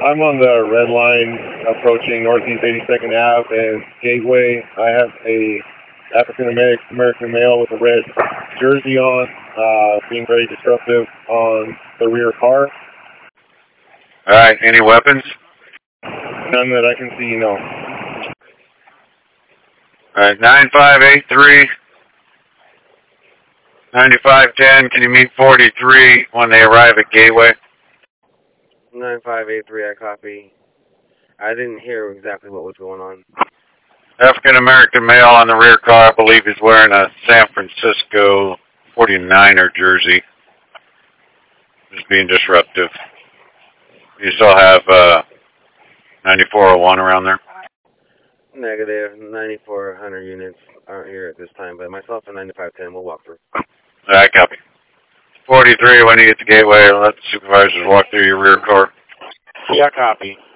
I'm on the red line approaching Northeast 82nd Ave and Gateway. I have a African American male with a red jersey on, being very disruptive on the rear car. All right. Any weapons? None that I can see, no. All right. 9583. 9510. Can you meet 43 when they arrive at Gateway? 9583, I copy. I didn't hear exactly what was going on. African American male on the rear car, I believe he's wearing a San Francisco 49er jersey. Just being disruptive. You still have 9401 around there? Negative. 9400 units aren't here at this time, but myself and 9510 will walk through. I copy. 43, when you get to Gateway, let the supervisors walk through your rear car. Yeah, copy.